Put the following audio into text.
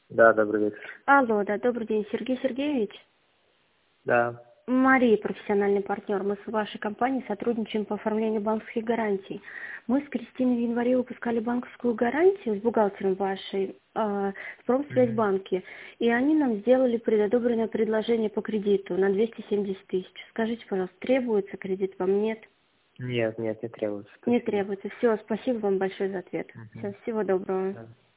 Да, добрый вечер. Алло, да, добрый день, Сергей Сергеевич. Да. Мария, профессиональный партнер. Мы с вашей компанией сотрудничаем по оформлению банковских гарантий. Мы с Кристиной в январе выпускали банковскую гарантию с бухгалтером вашей в Мгм. Промсвязьбанке. И они нам сделали предодобренное предложение по кредиту на 270 тысяч. Скажите, пожалуйста, требуется кредит вам? Нет? Нет, не требуется, Не спасибо. требуется. Все, спасибо вам большое за ответ. Все, Мгм. всего доброго. Да.